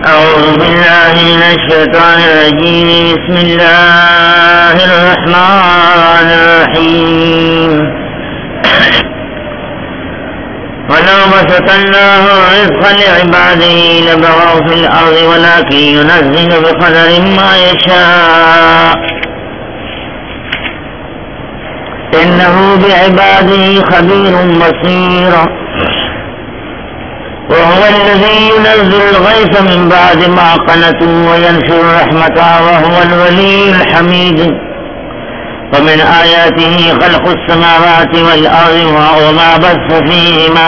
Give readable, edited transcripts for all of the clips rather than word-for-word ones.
أعوذ بالله من الشيطان الرجيم. بسم الله الرحمن الرحيم. ولو بسطناه رزقا لعباده لبغوا في الأرض ولكن ينزل بقدر ما يشاء إنه بعباده خبير بصير. وهو الذي ينزل الغيث من بعد ما قنطوا وينشر رحمته وهو الولي الحميد. ومن آياته خلق السماوات والأرض وما بث فيهما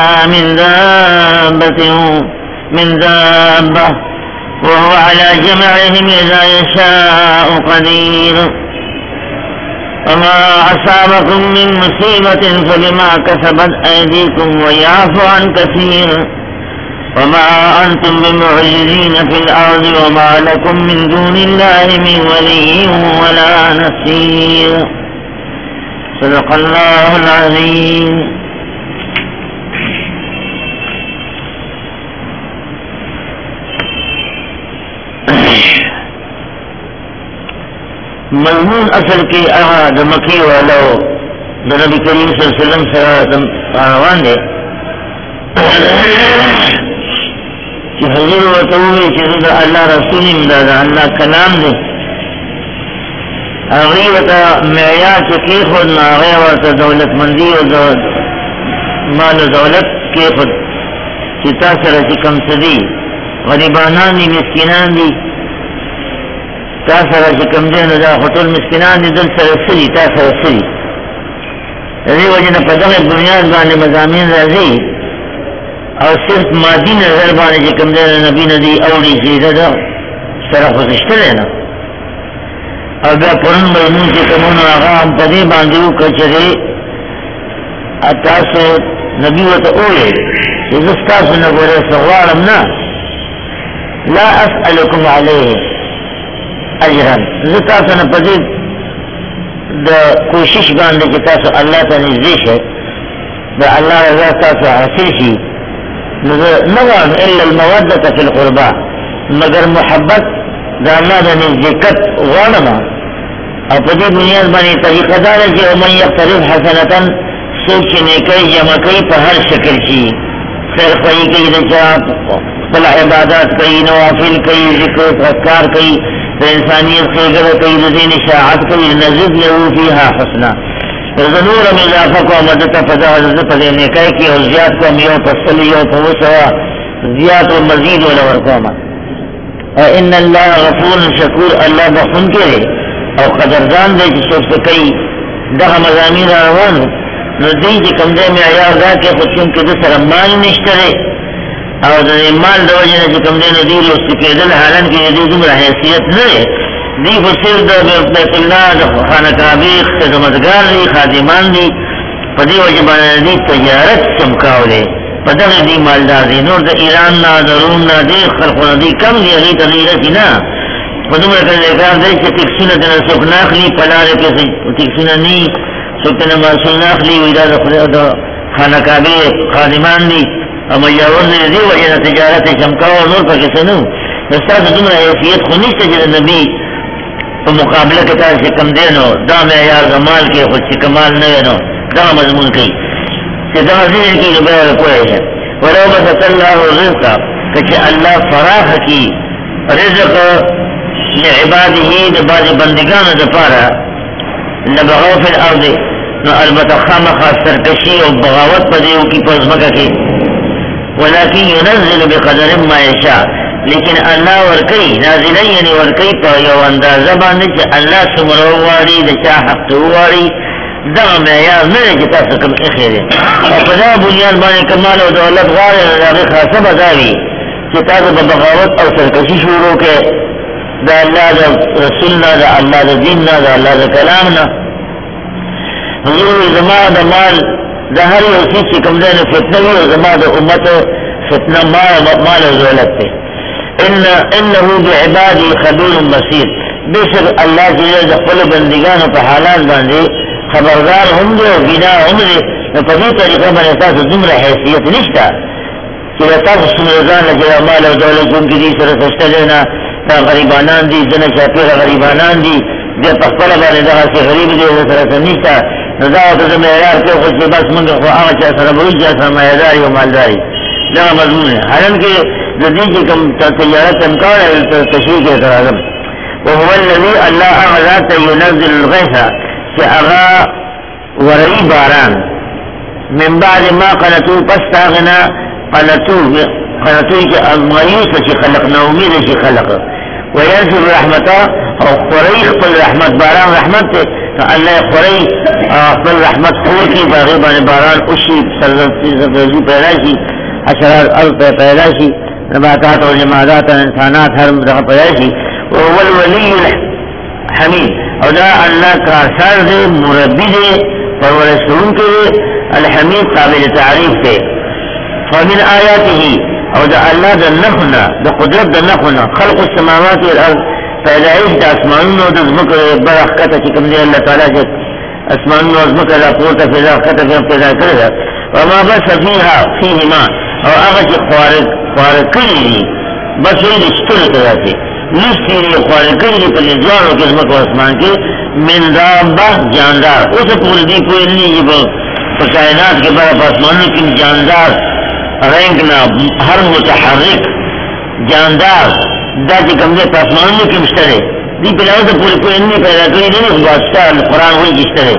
من دابة وهو على جمعهم إذا يشاء قدير. وما أصابكم من مصيبة فبما كسبت أيديكم ويعفو عن كثير. وما أنتم بمعجزين في الأرض وما لكم من دون الله من ولي ولا نصير. صدق الله العظيم. مضمون اصل کې هغه د مکی والو د نبی کریم صلی الله علیه وسلم سره روان دي چې حضور ورته وایي چې دا الله رسول دی، دا الله کلام دی. هغه ورته معیار چې کېښود نو هغه ورته دولتمندي او مال او دولت کېښود چې تا سره چې کوم څه دي، غریبانان دي، مسکینان دي، تا سره چې کوم دی نو دا خو ټول مسکینان دي، دل سره څه دي، تا سره څه دي. د دې وجې نه په دغه بنیاد باندې مضامین راځي او صرف مادي نظر باندې چې کوم دی نبي نه دي اوړي چې ده سره خو شته دی نه. او بیا پرون مضمون چې کومونه هغه هم په دې باندې وکړه چې تاسو نبي ورته وویل چې زه ستاسو نه ګوره څه غواړم نه، لا اسألکم علیه اجرا، زه تاسو نه په دې د کوشش باندې چې تاسو الله ته نږدې شئ، د الله رضا تاسو حاصل شي، نو زه نه غواړم الا المودة فی القربا، مگر محبت د الله د نزدېکت غواړم. او په دې بنیاد باندې طریقه دا ده چې ومن یقترف حسنة، څوک چې نیکۍ جمع کوي په هر شکل شي، خیرخواهي کوي، د چا خپل عبادات کوي، نوافل کوي، ذکر اذکار کوي، د انسانیت ښېګړه کوي، د دین اشاعت کوي، نزد له فیها حسنا. زه نور م اضافه کوم ده ته په دغه زه په دې نیکۍ کې او زیات کوم، یو په سل، یو په 200 زیات او مزید وله ورکوم. ان الله غفور شکور، الله بخونکی دی او قدردان دی چې څوک څه کوي. دغه مضامین روانو نو دوی چې کوم دی معیار دا کې خو چونکې د سره مال نشته دی او د مال د وجې نه چې کوم دی نو دوی لوستي کېدل، حالان کې د دوی دومره حیثیت نه دی. دوی خو صرف د بیت الله د خانه کعبې خدمتګار دي، خادمان دي، په دې وجې باندې دوی تجارت چمکاولی، په دغه دوی مالدار دي. نور د ایران نه، د روم نه، ډېر خلقو نه دوی کم دي، هغې ته دوی رسي نه. په دومره کار دی چې ټکسونه ترنه څوک نه اخلي، په لارې کې ټکسونه نه وي، څوک ترنه محصول نه اخلي، وایي دا د خانه کعبې خادمان دي او مجاور دي. د دې وجې نه تجارت یې چمکاوه، نور پکې څه نه وو. نو ستاسو دومره حیثیت خو نشته چې د نبي په مقابله کې تاسو چې کوم دی نو دا معیار د مال کې خو چې کمال نه وي نو دغه مضمون کوي چې دغه ځینې کې نو بیا پوه شه. ولو بسط الله الرزق، که چې الله فراخ کړي رزق لعباده د بعضې بندګانو دپاره، لبغوا فی الارض، نو البته خامخا سرکشي او بغاوت په دې وکړي په ځمکه کې، ولکن ينزل بقدر ما یشاء، لیکن الله ورکی نازله یعنی ورکی په یو اندازه باندې چې الله څومره وغواړي، د چا حق ته وغواړي، دغه معیار نه دی چې تاسو کوم ایښی دی. او په دغه بنیاد باندې که مال او دولت غواړئ نو د هغې خاصه به دا وي چې تاسو به بغاوت او سرکشي شروع کړئ د الله د رسول نه، د الله د دین نه، د الله د کلام نه. حضور زما د مال د هر یو څیز چې کوم دی نو فتنه وي، او زما د امت فتنه مال او دولت دی. انه بعباده خبیر بصیر، بشک الله چې د خپل بندګانو په حالات باندې خبردار هم دی او بینا هم دی. نو په دې طریقه باندې تاسو دومره حیثیت نشته چې تاسو څومره لږه مال او دولت کوم کې دي سره سشته نه دا غریبانان دي ځنه شاپیر غریبانان دي د خپل باندې دا چې غریب دي سره سنيسته نو دا د معیار کې خو چې بس موږ خو هغه چې سره وایي چې سره معیار او مالداري دا مضمون ہے حالانکہ د دې چې کوم تجارت امکان تشریح کې راغلی وهو الذي الله اعلى ينزل الغيث فاغا وري باران من بعد ما قنطوا فاستغنى قنطوا المايوس چې خلقنا امید چې خلق وينزل رحمته او قري خپل رحمت باران رحمت الله قري خپل رحمت خور کی باغ باندې باران او شي سرزي پیدا شي اشرار الارض پیدا شي نباتات و جمادات انسانات هر دغه پیدا شي وهو الولي الحميد او دا الله کارساز دے مربی دے پرورشون کے الحمید قابل تعریف دے فمن آیاته او دا الله دا نخنا دا قدرت دا نخنا خلق السماوات والارض پیدائش دا اسمانون و دا زمکر برخکتا چکم دے اللہ تعالی جت اسمانون و زمکر دا قورتا فیدا خطا پیدا کرده وما بس فيهما او هغه چې خوارق کړي بس یې رښتونه کوي نشته یې خوارق کړي په ځوانو کې زموږ اسمان کې من دابه جاندار اوس په دې کوی نه په کائنات کې په اسمانونو کې جاندار رنگنا هر متحرک جاندار دا چې کوم دې په اسمانونو کې مشته دي په لاره په کوی نه پیدا کړی نه واسطه قرآن وایي چې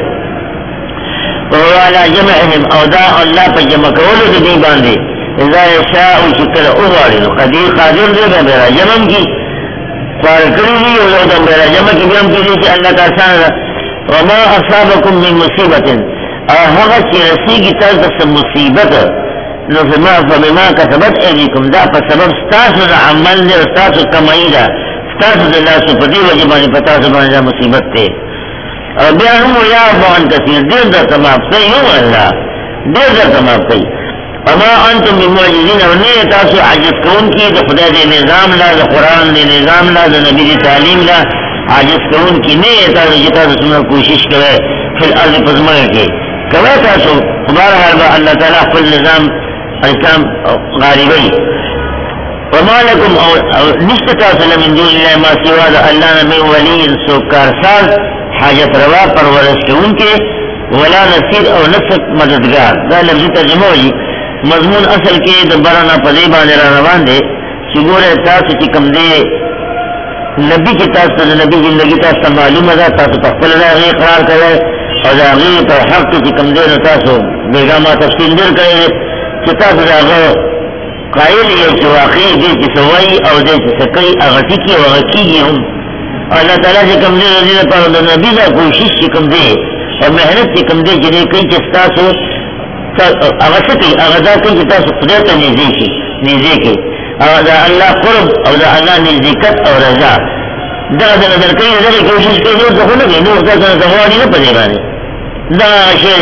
وهو على جمعهم او دا الله په جمع کولو دې باندې اذا يشاء شكل اغواري قدير قادر دے میرا جمم کی فارکری دی او دا میرا جمم کی بیام کی دیتی اللہ کا آسان وما اصابكم من مصیبت هغه چې رسیږي تاسو ته مصیبت نو فبما كسبت ايديكم دا په سبب تاسو د عمل نه تاسو کمایي دا تاسو د الله په دې وجه باندې پتا څه باندې مصیبت ته او بیا هم یا بان کثیر دې د تمام صحیح هو الله دې د تمام صحیح وما انتم بمعجزين ونی تاسو عجز کون کی د خدای د نظام لا د قران د نظام لا د نبی د تعلیم لا عجز کون کی نه تاسو چې تاسو کوشش کوئ فل ارض پزما کې کوي تاسو خبر هر الله تعالی خپل نظام احکام غالبی وما لكم او نستتاسل من دون الله ما سوا الله من ولي سوکار ساز حاجت روا پرورش کون کے ولا نصير او نصر مددگار دا لفظی ترجمه ہوئی مضمون اصل کې د برانا پدې باندې روان دي چې ګوره تاسو چې کوم دي نبی کې تاسو د نبی ژوندۍ تاسو معلومه ده تاسو په خپل راغي اقرار کړئ او دا غي په حق کې کوم دي تاسو بیګما تفصیل درکړئ چې تاسو راغو قائل یو چې واقعي دي چې سوي او دې چې سکي هغه ټکی او حقيقي هم الله تعالی چې کوم دي د نبی د کوشش چې کوم دي او مهنت چې کوم دي چې کوي چې تاسو هغه څه هغه دا کوي چې تاسو خدای ته نږدې کی او دا الله قرب او دا الله نزدېکت او رضا دا د نظر کوي چې کوشش کوي نو څه نه کوي نو تاسو ته غواړي نه پدې باندې دا شی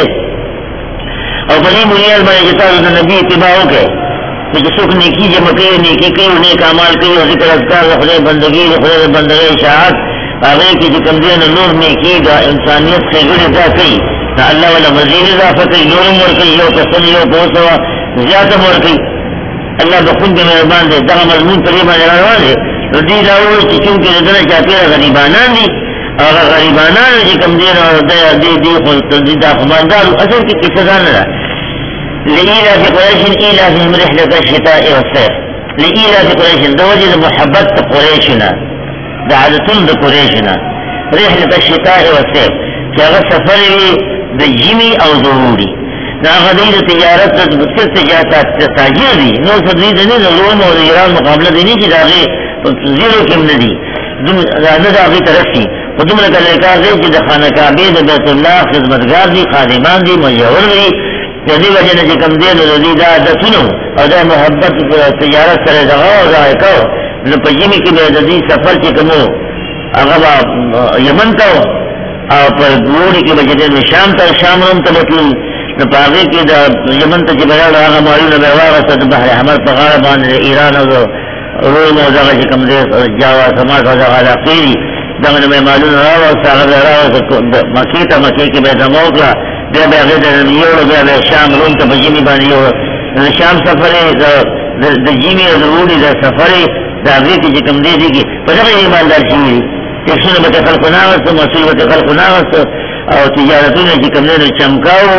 او په دې بنیاد باندې چې تاسو د نبی اتباع وکړئ چې څوک نیکی جمع کوي نیکی کوي نیک اعمال کوي او ذکر اذکار خدای بندگی خدای بندګۍ اشاعت هغه کې چې کوم دین نور نیکی دا انسانیت څخه ګټه کوي دا الله ولا مزید اضافه کوي نور ورکوي یو کسن یو دوسو زیاته ورکوي الله بخون دې مهربان دې دا مضمون په دې باندې روان دي نو دې دا وایي چې څنګه دې نه چاپیره غریبانان دي هغه غریبانان چې کوم دین او دې خو دې دا خماندار اصل کې څه ځان نه لإيلاف قريش إيلافهم رحلة الشتاء والصيف لإيلاف قريش دوجد محبت قريشنا دا عادتون دا قريشنا رحلة الشتاء والصيف چاگه سفری دا جمی او ضروری نا غدی دا تجارت دا بسکر تاجر دی نو صدری دا نی دا روم و دا ایران مقابلہ دی نی چی دا غی زیرو کم ندی دا غی طرف سی خودم لکا لکار دی چی دا خانکابی دا بیت اللہ خدمتگار دی خادمان دی مجاور دی دی وجه نه چې کم دی نو دی دا عادتونو او دا محبت تجارت سره دغه او ذایقه نو په جمی کې د دې سفر چې کومو هغه یمن ته او په ګوري کې بجې د شام روم ته وتلو نو په هغه کې د یمن ته چې بهر هغه مالونه به واغسته د بحر احمر په غاړه باندې ایران او روم او دغه چې کوم دی جاوا سماج او دغه علاقې دغه نه مالونه راوځه هغه مکې کې به دموکړه بیا بیا غیر یو بیا بیا شام روم ته بجمی باندې یو شام سفر د جیمې او د وړي د سفرې د هغې کې چې کوم دی دي کې په دغه ایماندار شوي دي ټکسونه به د خلکو نه اخېسته مسؤل به د خلکو نه اخېسته او تجارتونه چې کوم دی نو چمکاو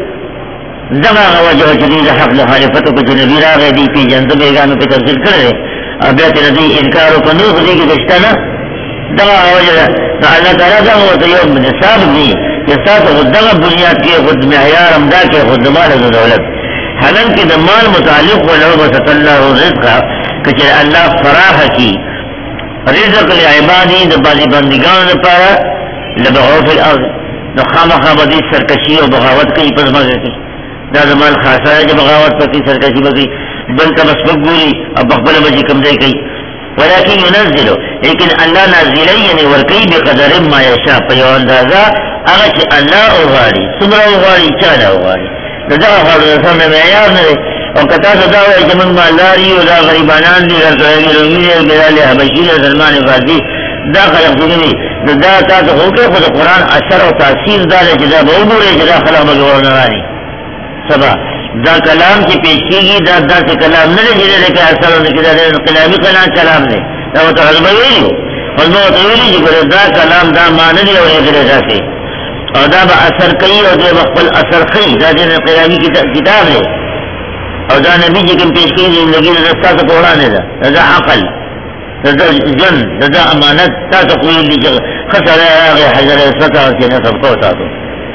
دغه هغه وجه وه چې دوی د حق مخالفت وکړو چې نبي راغی دوی پېژنده بېګانو پې تفصیل کړی دی او بیا ترې دوی انکار وکړو نو خو دې کې د شته نه دغه هغه وجه ده نو الله تعالی دغه ورته یو نصاب دي چې ستاسو خو دغه بنیاد کې خود معیار همدا کې خود د مال د دولت حالانکه د مال متعلق ولو بسط الله رزق که چې الله فراخ کړي رزق لعبادي د بعضې بندګانو لپاره لبغوا فی الارض نو خامخا به دوی سرکشي او بغاوت کوي په ځمکه کې دا د مال خاصه ده چې بغاوت پکې سرکشي به کوي بل ته به سپک ګوري او په خپله به چې کوم ځای کوي ولكن ينزل لیکن الله نازلی یعنی ورکوي بقدر ما یشاء په یو اندازه هغه چې الله وغواړي څومره وغواړي چا نه وغواړي نو دغه خبرو د سم معیار نه دی او که تاسو دا وایئ چې موږ مالدار یو دا غریبانان دي رومي دی بلال حبشي دی سلمان فارسي دا خلق دي نه نو دا تاسو خو کې خو د قرآن اثر او تاثیر دا دی چې دا به وګورئ چې دا خلق به ورنه راني سبا دا کلام چې پیش کېږي دا داسې کلام نه دی چې دی کې اثر او کې دا انقلابي کلام دی دا ورته علمه ویلي علمه ورته ویلي چې دا کلام دا معنی دی او یې داسې او دا به اثر کوي او دا به خپل اثر ښیي دا د انقلابي کتاب دی او دا نبی چې کوم پیش کېږي زندګي د ستاسو په وړاندې ده دا عقل دا جن دا امانت تاسو خو یې چې ښه سړی راغی حجر اسود او چې نسب کو ساتو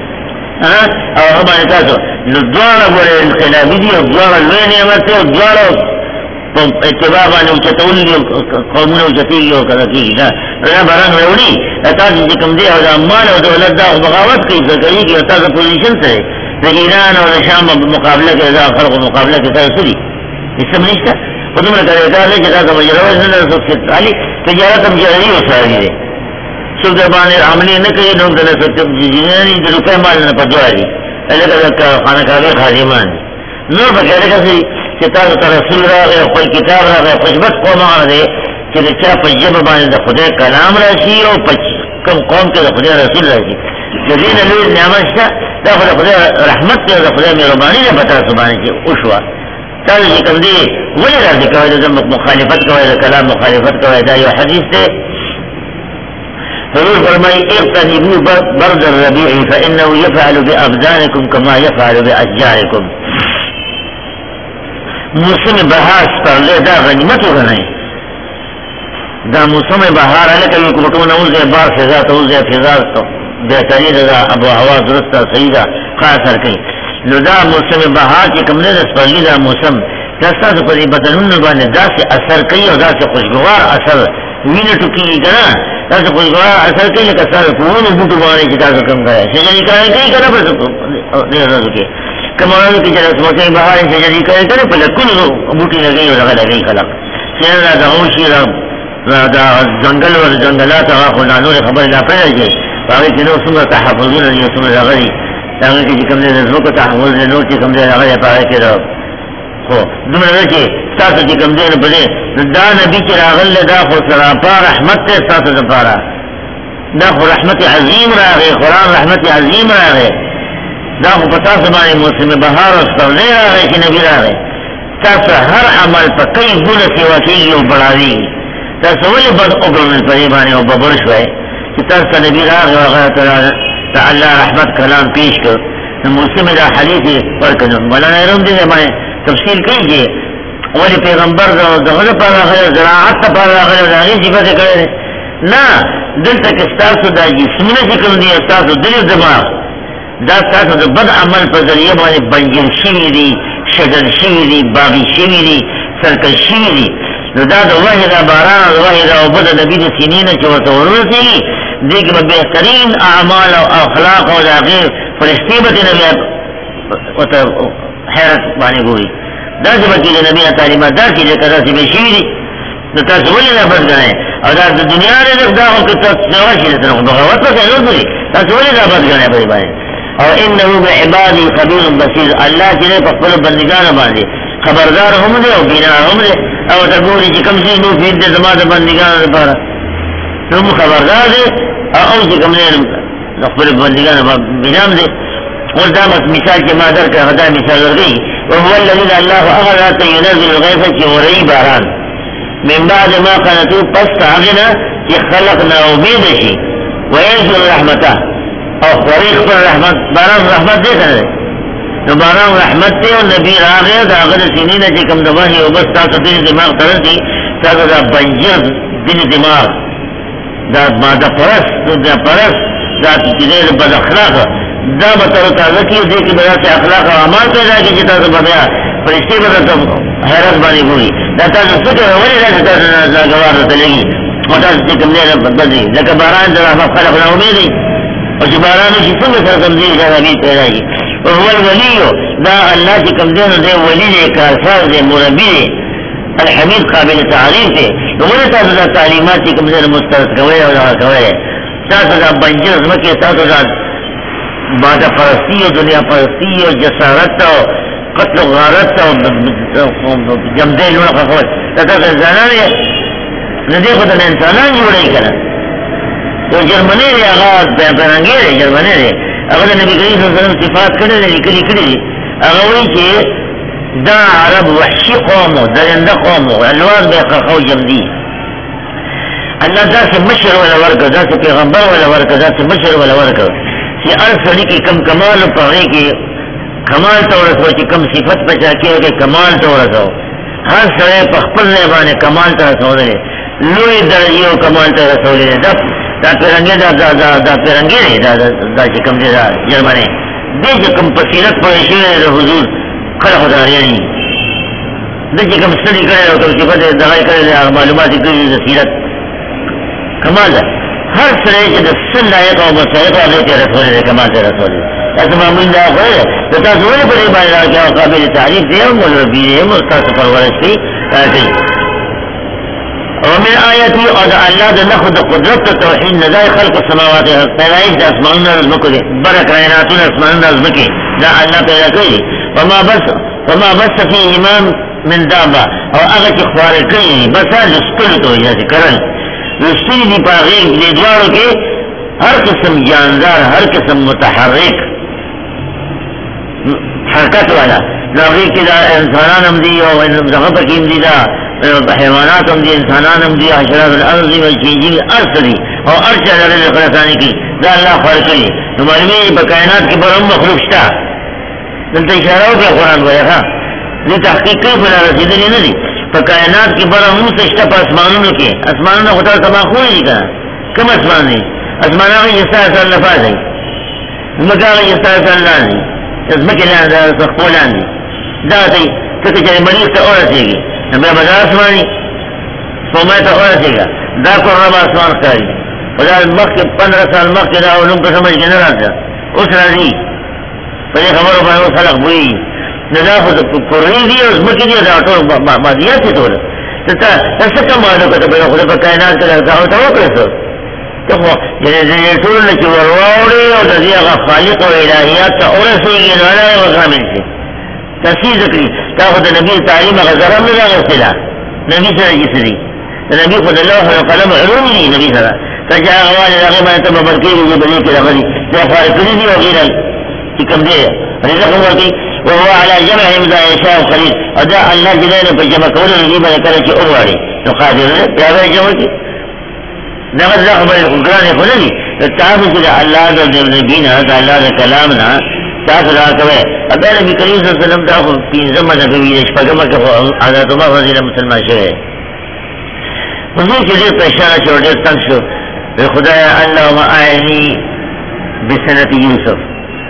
او هغه باندې تاسو نو دواړه ګورې انقلابي دي او دواړه لوی نعمت دی او دواړه په اتباع باندې اوچتول دي قومونه اوچتېږي او کله کېږي دا به رنګ راوړي تاسو چې کوم دی او د مال او دولت دا بغاوت کوي ذکرېږي او تاسو پوزیشن سره د ایران او د شام مقابله کې دا خلقو مقابله کې تاسو دي هېڅ هم نشته خو دومره کار دی چې تاسو مجروز نه څوک علي تجارت هم جاري وساري دی څوک در باندې عملي نه کوي نو دله څوک جناني د روپۍ مال نه په دوه دي لکه خانقاهګۍ خادمان دي نور پکې هلکه چې تاسو ته رسول راغی خپل کتاب راغی خوشبخت قوم هغه دی چې د چا په ژبه باندې د خدای کلام راشي او په کوم قوم کې د خدای رسول راشي د دې نه لوی نعمت شته دا خو د خدای رحمت دی او د خدای مهرباني ده په تاسو باندې چې وشوه تاسو چې کوم دی ولې راځي کوئ د مخالفت کوئ د کلام مخالفت کوئ دا یو حدیث دی حضور فرمایي اغتنموا برد الربيع فانه يفعل بابدانكم كما يفعل باشجاركم موسم بهار سپرلی دا غنیمت وګڼئ دا موسم بهار هلکه وي کوم نوځي بار فضا ته وځي فضا بهتري ده ابو هوا درسته صحیح ده ښه اثر کوي نو دا موسم بهار چې کوم دی د سپرلي دا موسم دا ستاسو په دې بدنونو باندې داسې اثر کوي او داسې خوشګوار اثر وینه ټوکېږي که نه داسې خوشګوار اثر کوي لکه ستاسو په ونو بوټو باندې چې تاسو کوم کوئ شجري کوي که نه په دې ورځو کې کوم ورځو کې چې د موسم بهار شجري کوي که نه په لکونو بوټي لګوي او دغه لګوي خلک چې دا دغه شي دا ځنګل او ځنګلات هغه خو دا نورې خبرې لا پیدا کړي هغې کې نور څومره تحفظونه دي او څومره هغه دي هغه کې چې کوم دی د ځمکو تحفظ دی نور چې کوم دی هغه دی په هغه کې خو دومره ده چې ستاسو چې کوم دی نو په دې دا نبي چې راغلی دا خو سراپا رحمت دی ستاسو دپاره دا خو رحمت عظیم راغی قرآن رحمت عظیم راغی دا خو په تاسو باندې موسم بهار او سپرلی راغی چې نبي راغی تاسو هر عمل په کئی ګونه سیوا کېږي او بړاوېږي تاسو ولې بد وګڼل په دې باندې او ببر شوئ چې تاسو ته نبي راغی او هغه ته الله رحمت کلام پیش کړ نو موسم دا حدیث یې ورکړ مولانا روم دې باندې تفصیل کوي چې ولې پیغمبر دغه لپاره راغلی زراعت لپاره راغلی د هغې صفت یې کړی دی نه دلته کې ستاسو دا جسمونه چې کوم دي ستاسو دل دماغ دا ستاسو د بد عمل په ذریعه باندې بنجل شوي دي شدل شوي دي باغي شوي دي سرکش شوي دي نو دا د وحي دا باران او د وحي دا اوبه د نبي د سینې نه چې ورته ورسېږي دې کې به بهترین اعمال او اخلاق او د هغې فرښتې به دې نه بیا ورته حیرت باندې ګوري داسې به کې د نبي نه تعلیمات داسې لکه داسې به شوي دي نو تاسو ولې دا بد ګڼئ او دا د دنیا رزق دا خو که تاسو سوا شي درته خو بغاوت پکې نه ګوري تاسو ولې دا بد ګڼئ په دې باندې او انه بعبادي خبير بصير الله چې په خپلو بندګانو باندې خبردار هم دی او بینا هم دی او ته ګوري چې کوم شي مفید دی زما د بندګانو لپاره نو خبردار دی او چې کوم نه د خپلو بندګانو بینا هم دی اوس دا مثال چې ما درکړه دا مثال ورکوي وهو الذي الله أغلى ينزل الغيث وري باران من بعد ما قنطوا پس تاغنا خلقنا وبيدشي وينزل رحمته او خوريخ پر رحمت باران رحمت دے کنه نو باران رحمت ته او نبی راغه دا غد سینې نه چې کوم دغه یو بس تاسو دې دماغ ترنتي تاسو دا بنجر دین دماغ دا ماده پرس دا پرس دا چې بد اخلاق دا به تر تازه کې دې کې بیا چې اخلاق او اعمال پیدا کې چې تاسو بیا فرشتي به تاسو حیرت باندې ګوري دا تاسو څه ولې دا تاسو نه غوار ته لګي متاسف چې کوم نه بدلي لکه باران د رحمت خلق نه امید او چې باران شي څنګه سره کوم دې غوړي پیدا کی او هو الولي دا الله چې کوم دې ولي نه کارساز دې مربي الحمید قابل تعریف دی نو ولې تاسو د تعلیمات چې کوم دې مسترد کوي او دا کوي تاسو دا بنجر مکه تاسو دا ماده پرستی او دنیا پرستی او جسارت او قتل و غارت او جمدې نو خو تاسو ځانانه نه دی خو د انسانان جوړی کړه یو جرمنی دی هغه برنګي دی جرمنی دی هغه د نبی کریم صلی الله علیه وسلم صفات کړل لیکلي هغه وایي چې دا عرب وحشي قوم درنده قوم الوان به خو جمدي الله داسې مشر ولا ورکړه داسې پیغمبر ولا ورکړه داسې مشر ولا ورکړه چې هر سړي کې کم کمال په هغه کې کمال ته ورسو چې کم صفت بچا کې کمال ته ورسو هر سړی په خپل نه باندې کمال ته رسولې لوی درجه او کمال ته رسولې دا پیرنګي دا پیرنګي دا چې کوم دي دا جرمني دې چې کوم پسیرت په شی د حضور کله خدای یې دې چې کوم ستړي کړي او چې په دې دغه کړي معلومات کړي د سیرت کمال ده هر سره چې د سنت او مسائل ته رسول کمال ته رسول تاسو معمول دا غواړئ دا تاسو ولې په دې باندې راځي قابل تعریف دی او مولوی دی مستاسو پرورشي کوي ومن آیاتی او دا اللہ دا نخد قدرت توحید ندائی خلق السماوات پیدایش دا اسمان نظمکو دی برا کائناتون اسمان نظمکی دا اللہ پیدا کری وما بس فی امام من دابا او اغا چی خوار کری بسا لسپل تو جیسے کرن لسپل دی پاغیر لیدوارو کے ہر قسم جاندار ہر قسم متحرک حرکت والا لاغیر کی دا انسانان ہم دی او زغب پکیم دی دا حیوانات هم دي انسانان هم دي حشرات الارض والجنجي ارسلي او ارشد على الخلقان کی دا الله خلقي نو معلومه په کائنات کې برم مخلوق شته دلته اشاره وکړه قرآن وایي دې تحقیق کوي بل رسیدلې نه دي په کائنات کې برم شته په اسمانونو کې اسمانونو خدای سما خو نه دي کوم اسمان دي اسمانونه یې ستاسو لپاره دي مګر یې ستاسو الله دي زمکه نه دا خپلان دي دا دې چې مریض ته اورځي نبی بدر اسمانی سومه ته ورسېږه دا قرآن اسمان ښکاري او دا مخکې 15 سال مخکې دا علوم په سمجھ کې نه راځه اوس راځي په دې خبرو باندې خلک وایي نه دا خو د قرآن دي او ځمکې دي دا ټول مادیات دي ټول ته څه کمالو کته به خو په کائنات کې راځه او ته وکړې ته خو دې ټول چې ورواړي او د دې هغه خالق او الهیات ته ورسېږي نو نه وکړي شي تفسیر ذکری تا خود نبی تعلیم غزرم نه غسلا نبی سره جسدی نبی خود الله قلم علوم دی نبی سره فجاء غوال هغه باندې ته برکې دی بلې کې راغلي دا فارقني دی او غیره چې کوم دی رزق ورکی او هو على جمع ما يشاء قليل ادا الله جلاله په جمع کول دی باندې کړی چې اوړي نو قادر یا به جمع کی دا غزه خبره ګرانه خلني تعامل چې الله د نبی نه دا الله د کلام نه تاسو راکوي اگر نبی کریم صلی الله علیه وسلم دا خو پینځه مذهبي دي شپږم کې حضرت عمر رضی الله مسلمان شوی حضور کې دې اشاره چې ورته تنګ شو خدای اللهم اعینی بسنت یوسف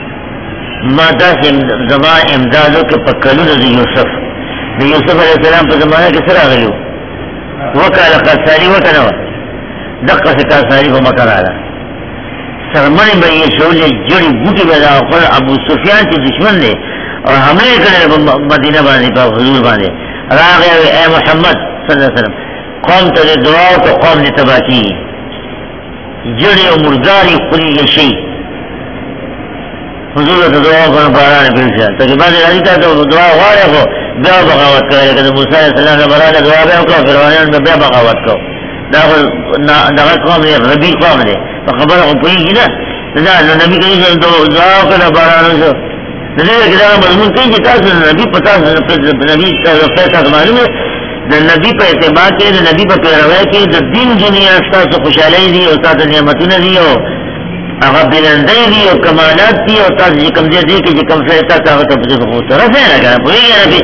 ما داسې زما امدادو کې په کلونو د یوسف د یوسف علیه السلام په زمانه کې سره غلو وکاله قصاری وکنه دغه څه قصاری په مکراله سرمنی به یې شولې جوړي بوټي به دا خپل ابو سفیان چې دشمن دی او حمله کړې په مدینه باندې په حضور باندې راغی اے محمد صلی الله علیه وسلم قوم ته دعا او قوم دې تباکی جوړي او مرداري خوري شي حضور ته دعا کوي باران پیښه ته باندې راځي ته دعا غواړي خو بیا بغاوت کوي کله موسی علیه السلام برابر دعا به وکړه فرعون به بیا بغاوت کوي دا قوم یې ربی قوم دی خبره خو پوهېږي نه دا نو نبي کریم صلی الله علیه وسلم دعا وکړه باران وشو دې کې دا مضمون کوي چې تاسو نبی پتا نبی تاسو معلومه د نبی په اتباع کې د نبی په پیروي کې د دین دنیا تاسو خوشاله دي او تاسو نعمتونه دي او هغه بلندۍ دي او کمالات دي او تاسو کوم دي چې کوم څه تاسو ته په څه سره نه راغلی په یوه نبی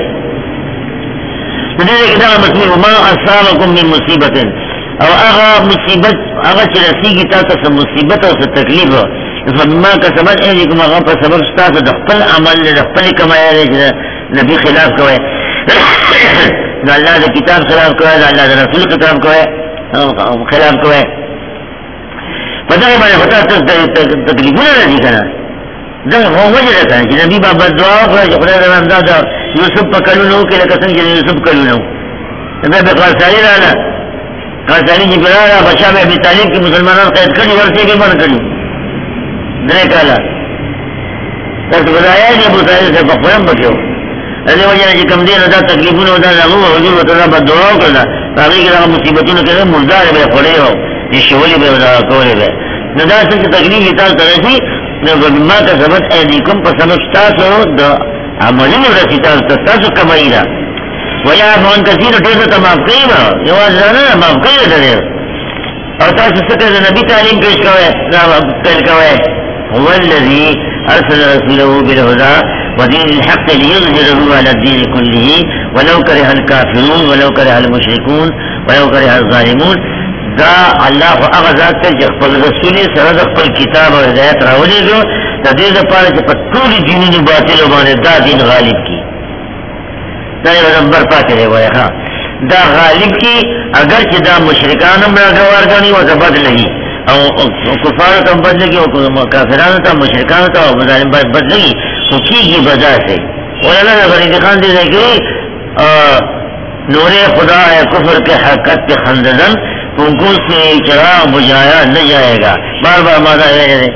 دې کې دا مطلب ما اصابکم من مصیبت او هغه مصیبت هغه چې رسیږي تاسو مصیبت او تکلیف فما کسبت ایدیکم هغه په سبب تاسو د خپل عمل د خپل کمایې نبی خلاف کوي د الله د کتاب خلاف کوي د الله د رسول کتاب کوي خلاف کوي په دغه باندې تاسو تکلیفونه راځي کنه دا هو وجه ده چې نبی بابا دعا کوي چې خدای دې انداز یوسف په کلونو کې لکه څنګه چې یوسف کلونو دا به قاصری رااله قاصری چې بلاله بچا به ابي طالب کې مسلمانان قید کړي ورته به باندې کړي درې کاله تاسو بدايه چې ابو طالب څخه په خپل بکیو دې وجه چې کوم دې دا تکلیفونه دا هغه حضور ته به دعا وکړه هغه کې هغه مصیبتونه کې مردار به خوري او دې شولې به دا کولې به نو دا څنګه تکلیف تاسو راځي نو ما ته سبت ايديكم په سبب تاسو د عملونو رسي تاسو کمایرا ويا فون كثير ټول ته معاف کوي یو ځانه معاف کوي درې او تاسو څنګه د نبی تعلیم پیش کوئ دا پیل کوئ هو الذي ارسل رسوله بالهدى ودين الحق ليظهره على الدين كله ولو كره الكافرون ولو كره المشركون ولو كره الظالمون دا الله هغه ذات چې خپل رسول سره د خپل کتاب او هدایت راولېږي د دې لپاره چې په ټول دینونو باطل باندې دا دین غالب کی دا یو نمبر پاتې دی وای ها دا غالب کی اگر چې دا مشرکان هم راګوار غني او بدلږي او کفار ته بدلږي او کافرانو ته مشرکان ته او ظالم بدلږي خو کیږي بجا سے ولله غریب خان دې کې نور خدا ہے کفر کے حقیقت پہ خندزن उनको से चराग बुझाया न जाएगा बार बार मादा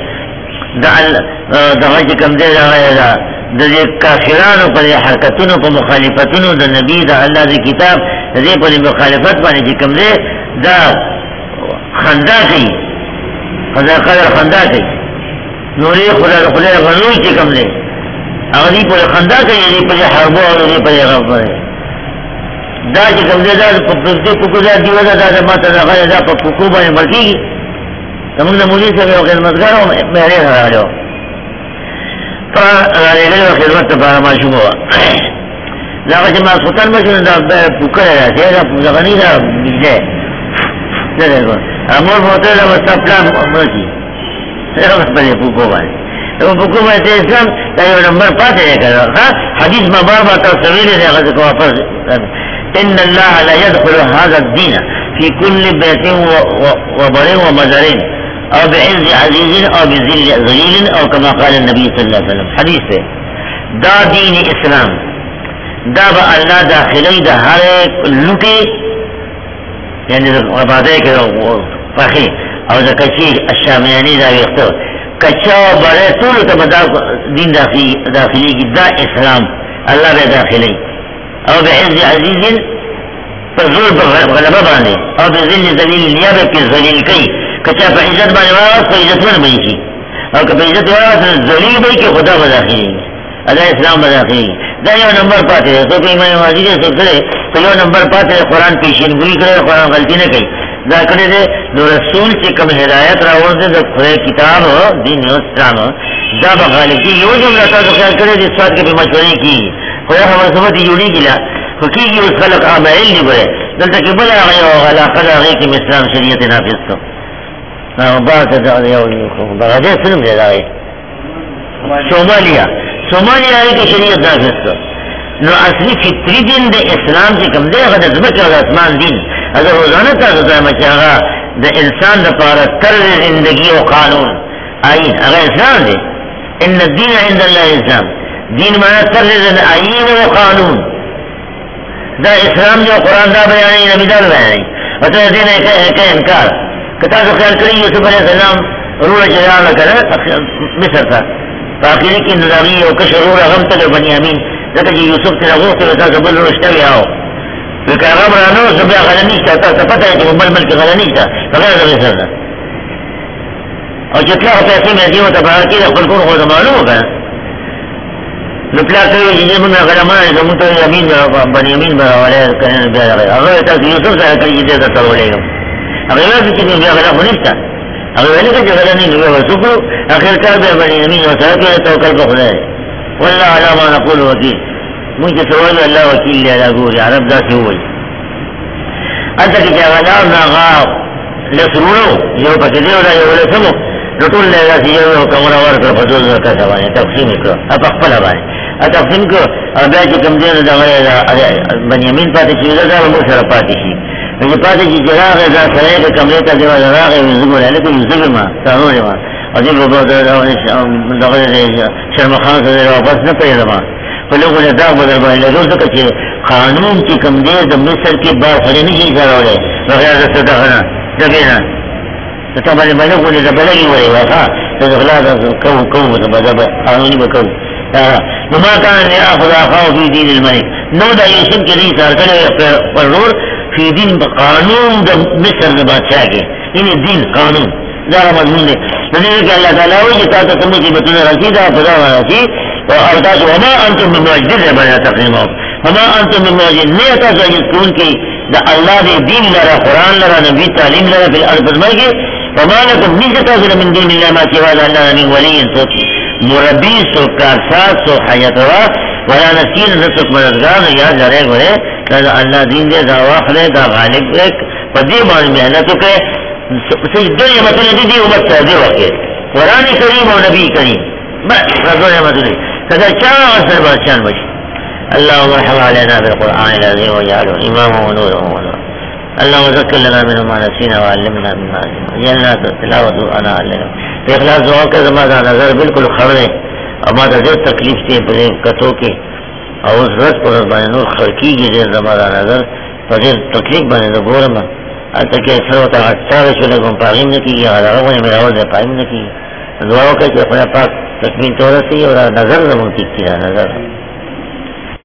दवा چې کم دی دا د کافرانو پر حرکتونو په مخالفتونو د نبی د الله د کتاب د دې په مخالفت باندې چې کم دی دا خندا کوي خندا کوي نورې خدای غنوي چې کم دی هغه دې پر خندا کوي دې په حربو او دې په غفله دا چې کوم ځای دا په دې پکو ځای دی ودا دا ماته دا غیا دا په پکو باندې مرګي کوم د مولوی سره یو خدمتګار او مې لري راځو پر راځي له خدمت په ما شو دا چې ما سلطان مشه دا پکو راځي دا غنی دا دې دا دا امر موته دا وسپلان مرګي هغه په پکو باندې او پکو باندې اسلام دا یو نمبر پاتې کړه حدیث مبارک تاسو ویلې هغه کو واپس إن الله لا يدخل هذا الدين في كل بيت وبر ومزار أو بعز عزيز أو بذل ذليل أو كما قال النبي صلى الله عليه وسلم حديث دا دين اسلام دا با الله داخلي دا هر لوټي يعني عبادت کې فخي او دا کچي الشامياني دا وخت کچا بره ټول ته دا دین داخلي کې دا اسلام الله به داخلي او بعز عزيز فزور بغلبه باندې او بذل ذلیل نیابه کې ذلیل کوي کچا په عزت باندې واس په عزت باندې وایي او که په عزت واس ذلیل وایي کې خدا بداخلي ادا اسلام بداخلي دا یو نمبر پاتې ته په ایمان واجب څه کړي ته یو نمبر پاتې قرآن پیشنګوئی کړي قرآن غلطي نه کوي دا کړي دې نو رسول چې کوم هدایت راوړل د خدای کتاب دین او اسلام دا به غالبي یو جمله تاسو خیال کړئ چې سواد کې به مشورې کی خدای خبر سمه دي جوړی کلا فکیږي اوس خلق عامل دی بره دلته کې بل هغه او علاقه هغه کې اسلام شریعت نافذ کړ نو بعد دا یو بغداد سلم دی راځي سومالیا کې شریعت نافذ کړ نو اصلي فطري دین د اسلام چې کوم دی هغه د ځمکې او اسمان دین هغه روزانه تاسو ته چې هغه د انسان لپاره تر زندگی او قانون آئین هغه اسلام دی ان الدين عند الله الاسلام دین معنا تر آئین او قانون دا اسلام جو قرآن دا بیانی نبی دا بیانی و تو دین ایک انکار کتا تو خیال کری یوسف علیہ السلام روح جلال کرا مصر تا فاقیلی کی نظامی او کشر روح غم تل بنی امین ذکر جی یوسف تل غوخت و تا قبل رشتوی آو وکا غم رانو سبیا غلنیشتا تا سپتا ہے کہ مبل ملک غلنیشتا فغیر دا مصر تا او جتلا پیسی میں دیو تا بارکی دا خلقون خود معلوم ہوگا نو پلا کوي چې موږ غلامه زموږ ته یمین بنی یمین براواله کنه بیا هغه ته یوسف سره کوي چې دا تولېږم هغه وایي چې بیا غلامه نشته هغه ویل چې غلامه نه وي وسوکو اخر کار به بنی یمین او سره کې توکل په خدای والله على ما نقول وکیل موږ سوال الله وکیل لا ګوري عرب دا څه وایي اته کې غلام ناغا لسرونو یو پکې دی ولا یو لسمو رټول له راځي یو کومه ورکړه په دوه ځکه باندې تقسیم کړ په خپل باندې تقسیم کړ او دا چې کوم دی دا بنیامین پاتې شي دا موږ سره پاتې شي نو پاتې چې جراغه دا سره د کمرې ته دی راغی زګور له کوم زګر ما تاسو ما او دې په دغه شرمخان سره واپس نه پیدا ما په لوګو دا بدل باندې له ځکه چې قانون چې کوم دی د مصر کې با سره نه شي راوړي بغیر د صدقه دغه ته باندې باندې کولی دا بلګي وایي واخا د غلا د کوم د بدل قانوني وکړ نو ما كان ياخذ اخاه في دين الملك نو دا یوسف کې دې سره کړي پرور في دين قانون د مصر د بادشاہ کې یعنی دین قانون دا مضمون دی نو دې الله تعالی وایي چې تاسو ته مصیبتونه راځي دا خدا راځي او تاسو وما انتم بمعجز بنا تقریمو وما انتم بمعجز نه تاسو یذكرون کې دا الله دې دین لرا قران لرا نبی تعلیم لرا په الارض مرګي وما لكم نجتازل من دين الله ما سوى الله من ولي سوچي مربی سو کارساز سو حیاتوا ولا نسیر نسک مددگار یا جرے گوئے کہ اللہ دین دے دا واخلے دا غالب ایک پدی مان محنتو کے سجدو یمتو ندی دی امت سہدے وقت قرآن کریم و نبی کریم بس رضو یمتو ندی کذا چاہ اثر بادشان بچ اللہم رحم علینا بالقرآن العظیم وجعلو امام و نور و نور اللهم ذكر لنا منه ما نسينا وعلمنا مما جعلنا تلاوته انا علمنا اخلاص دعا کا زمانہ نظر بالکل خبر ہے اما ته تکلیف ته په کتو کې او زړه پر باندې نور خلقيږي د زمانہ نظر په دې تکلیف باندې ګورم اته کې سره ته اټاره شو له کوم پاغیم نه کیږي هغه غوښنه مې راوځي پایم نه کیږي دعا وکړه چې خدای پاک تکمیل تورسي او نظر زموږ کې نظر